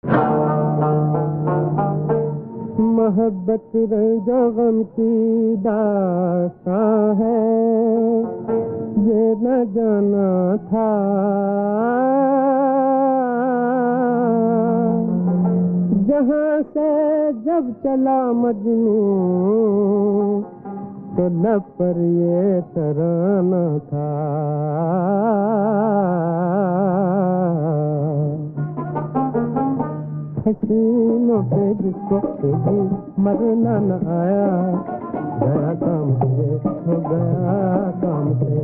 मोहब्बत जो गम की दास्तां है, ये न जाना था जहाँ से जब चला मजनू, तो लब पर ये तराना था। हसीनों पे जिसको कभी मरना न आया, गया काम से, हो गया काम से।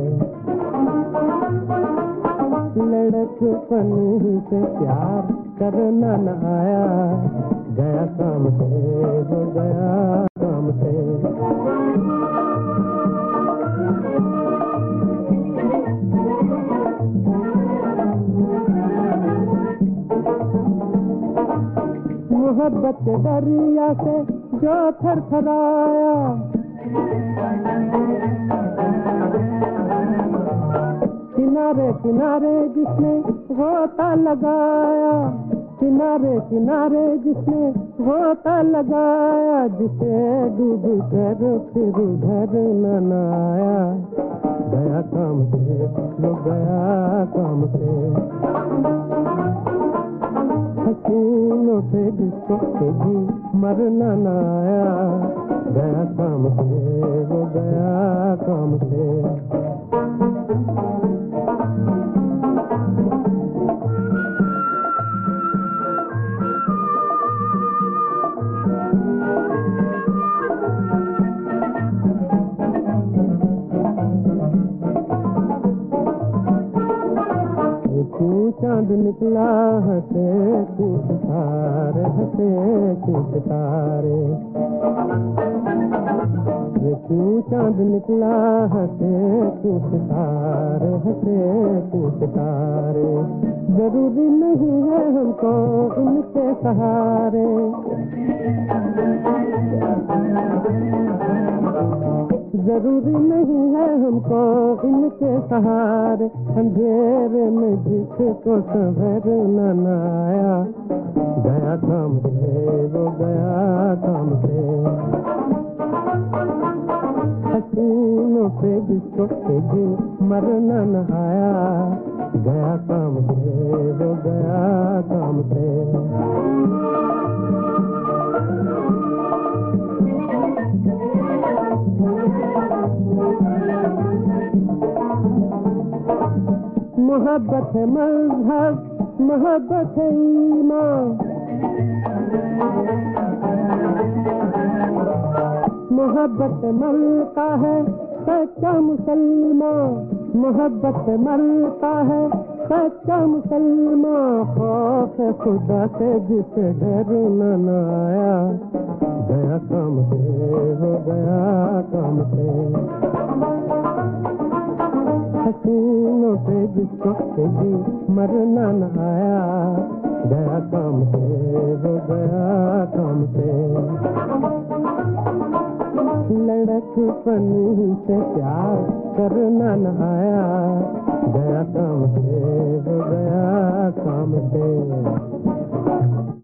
लड़कपन से प्यार करना न आया, गया काम से, हो गया काम से। मोहब्बत के दरिया से जो थरथराया, किनारे किनारे जिसने गोता लगाया, किनारे किनारे जिसने गोता लगाया, जिसे डूब कर फिर घर न आया, गया काम से, वो गया काम से। हसीनों पे जिसको कभी मरना न आया, गया काम से, वो गया काम से। क्यों चांद निकला हंसे क्यों सितारे, हंसे क्यों सितारे। ये क्यों चांद निकला हंसे क्यों सितारे, हंसे क्यों सितारे। जरूरी नहीं है हमको इनके सहारे, जरूरी नहीं है हमको इनके सहारे। अंधेरे में जिसको सवेर न आया, गया काम से, वो गया काम से। हसीनों पे जिसको कभी मरना न आया, गया काम से, वो गया काम से। मोहब्बत है मजहब, मोहब्बत है ईमान, मोहब्बत मलका है सच्चा मुसलमान, मोहब्बत मलका है सच्चा मुसलमान। खौफ खुदा से जिसे डर न आया, गया काम से, हो गया काम से। हसीनों पे जिसको कभी मरना न आया, गया काम से, हो गया काम से। लड़कपन से प्यार करना न आया, गया काम से, हो गया काम से।